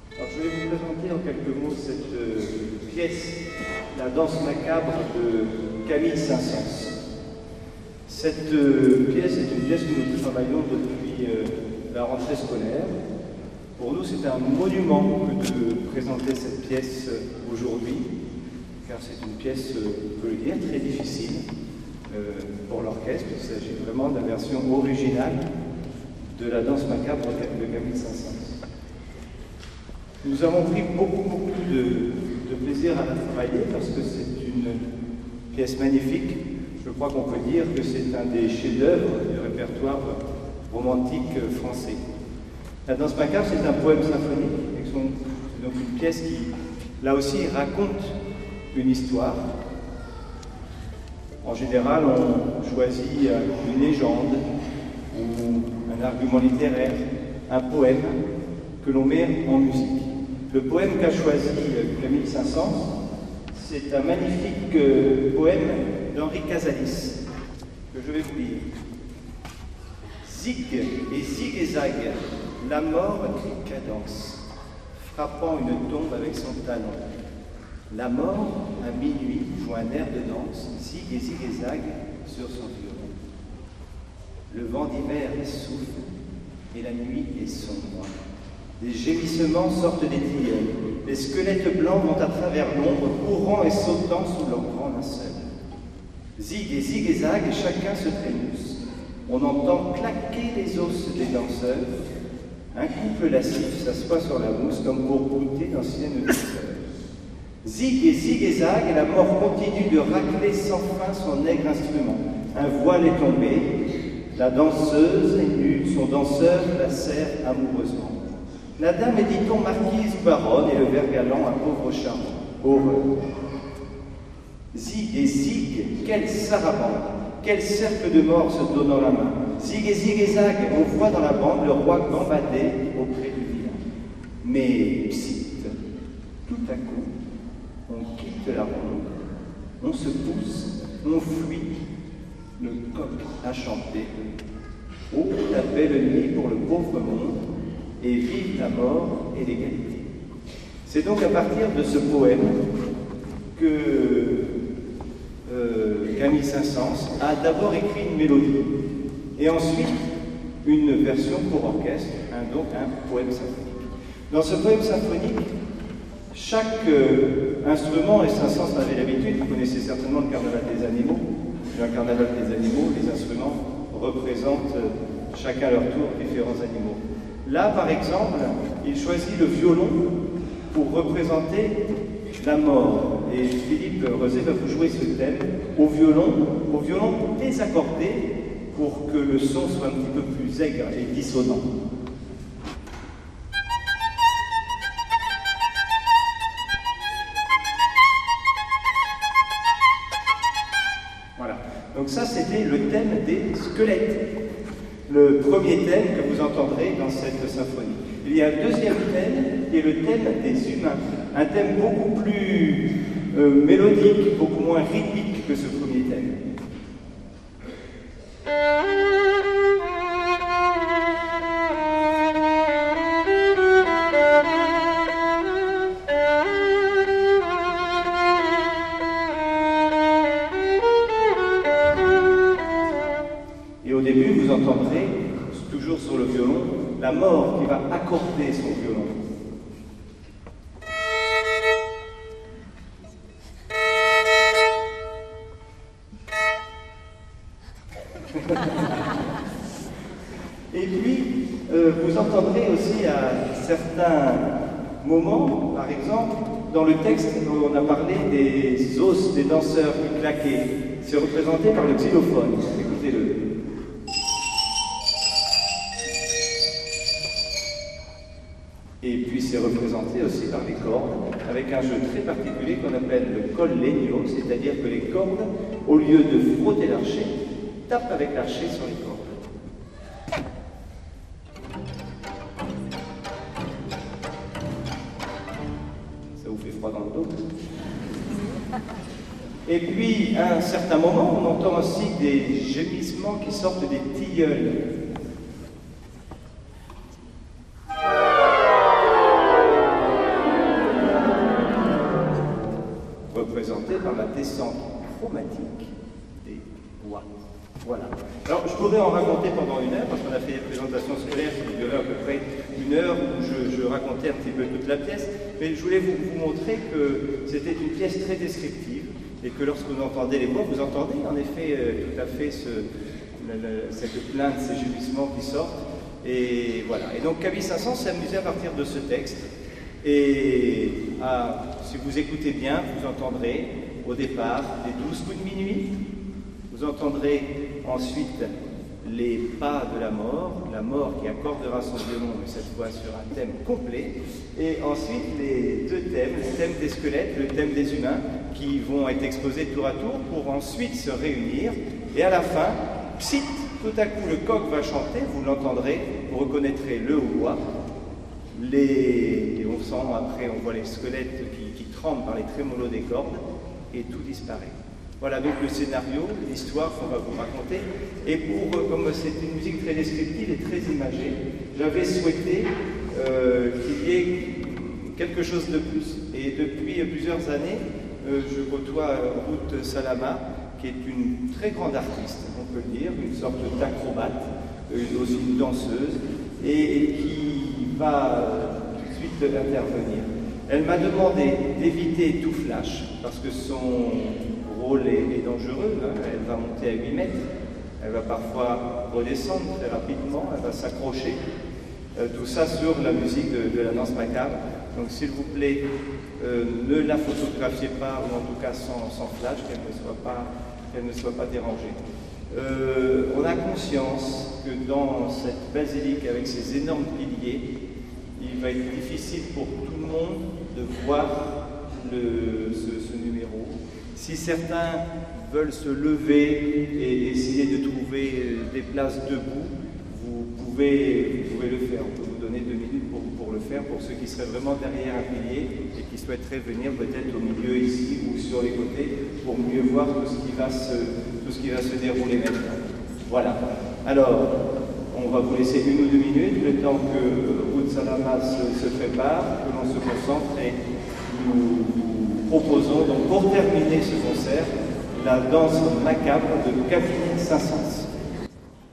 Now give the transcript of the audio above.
Alors, je vais vous présenter en quelques mots cette pièce, La danse macabre de Camille Saint-Saëns. Cette pièce est une pièce que nous travaillons depuis la rentrée scolaire. Pour nous, c'est un monument que de présenter cette pièce aujourd'hui, car c'est une pièce, on peut le dire, très difficile pour l'orchestre. Il s'agit vraiment de la version originale de la danse macabre de Camille Saint-Saëns. Nous avons pris beaucoup de plaisir à la travailler parce que c'est une pièce magnifique. Je crois qu'on peut dire que c'est un des chefs-d'œuvre du répertoire romantique français. La danse macabre, c'est un poème symphonique, c'est donc une pièce qui, là aussi, raconte une histoire. En général, on choisit une légende ou un argument littéraire, un poème que l'on met en musique. Le poème qu'a choisi Camille Saint-Saëns, c'est un magnifique poème d'Henri Casalis, que je vais vous lire. Zig et zig et zag, la mort crie cadence, frappant une tombe avec son talon. La mort, à minuit, joue un air de danse, zig et zag sur son violon. Le vent d'hiver souffle et la nuit est sombre. Des gémissements sortent des tilleuls. Les squelettes blancs vont à travers l'ombre, courant et sautant sous leur grand linceul. Zig et zag, chacun se trémousse. On entend claquer les os des danseurs. Un couple lascif s'assoit sur la mousse comme pour goûter d'anciennes douceurs. Zig et zag, la mort continue de racler sans fin son aigre instrument. Un voile est tombé, la danseuse est nue, son danseur la serre amoureusement. La dame est, dit-on, marquise ou baronne, et le ver galant un pauvre charme. Horreur. Zig et zig, quelle sarabande, quel cercle de mort se donnant la main. Zig et zag, on voit dans la bande le roi gambader auprès du vilain. Mais, psite, tout à coup, on quitte la ronde, on se pousse, on fuit, le coq a chanté. Oh, la belle nuit pour le pauvre monde, et vive la mort et l'égalité. C'est donc à partir de ce poème que Camille Saint-Saëns a d'abord écrit une mélodie et ensuite une version pour orchestre, donc un poème symphonique. Dans ce poème symphonique, chaque instrument, et Saint-Saëns en avait l'habitude, vous connaissez certainement le carnaval des animaux. Dans le carnaval des animaux, les instruments représentent chacun à leur tour différents animaux. Là, par exemple, il choisit le violon pour représenter la mort. Et Philippe Rezé va vous jouer ce thème au violon désaccordé pour que le son soit un petit peu plus aigre et dissonant. Voilà. Donc ça, c'était le thème des squelettes. Le premier thème que vous entendrez dans cette symphonie. Il y a un deuxième thème qui est le thème des humains. Un thème beaucoup plus mélodique, beaucoup moins rythmique que ce premier thème. Et au début, vous entendrez, toujours sur le violon, la mort qui va accorder son violon. Et puis, vous entendrez aussi à certains moments, par exemple, dans le texte, on a parlé des os des danseurs qui claquaient. C'est représenté par le xylophone. Écoutez-le. Et puis c'est représenté aussi par les cordes, avec un jeu très particulier qu'on appelle le col legno, c'est-à-dire que les cordes, au lieu de frotter l'archet, tapent avec l'archet sur les cordes. Ça vous fait froid dans le dos? Et puis, à un certain moment, on entend aussi des gémissements qui sortent des tilleuls. descente chromatique des bois. Voilà. Alors, je pourrais en raconter pendant 1 heure, parce qu'on a fait des présentations scolaires qui duraient à peu près 1 heure, où je racontais un petit peu toute la pièce, mais je voulais vous montrer que c'était une pièce très descriptive, et que lorsque vous entendez les voix, vous entendez en effet tout à fait cette plainte, ces gémissements qui sortent, et voilà. Et donc Camille Saint-Saëns s'est amusé à partir de ce texte, et si vous écoutez bien, vous entendrez au départ les 12 coups de minuit, vous entendrez ensuite les pas de la mort qui accordera son violon, mais cette fois sur un thème complet, et ensuite les 2 thèmes, le thème des squelettes, le thème des humains, qui vont être exposés tour à tour pour ensuite se réunir, et à la fin, psit, tout à coup le coq va chanter, vous l'entendrez, vous reconnaîtrez le hautbois, et on sent après, on voit les squelettes qui tremblent par les trémolos des cordes, et tout disparaît. Voilà donc le scénario, l'histoire qu'on va vous raconter. Et comme c'est une musique très descriptive et très imagée, j'avais souhaité qu'il y ait quelque chose de plus. Et depuis plusieurs années, je côtoie Ruth Salama, qui est une très grande artiste, on peut le dire, une sorte d'acrobate, aussi une danseuse, et qui va tout de suite intervenir. Elle m'a demandé d'éviter tout flash, parce que son rôle est dangereux, hein. Elle va monter à 8 mètres, elle va parfois redescendre très rapidement, elle va s'accrocher, tout ça sur la musique de la danse macabre. Donc s'il vous plaît, ne la photographiez pas, ou en tout cas sans flash, qu'elle ne soit pas dérangée. On a conscience que dans cette basilique avec ses énormes piliers, il va être difficile pour tout le monde de voir ce numéro. Si certains veulent se lever et essayer de trouver des places debout, vous pouvez le faire. On peut vous donner 2 minutes pour le faire, pour ceux qui seraient vraiment derrière un pilier et qui souhaiteraient venir peut-être au milieu ici ou sur les côtés pour mieux voir tout ce qui va se dérouler maintenant. Voilà. Alors, on va vous laisser 1 ou 2 minutes, le temps que Ruth Salama se prépare, que l'on se concentre, et nous proposons donc pour terminer ce concert la danse macabre de Camille Saint-Saëns.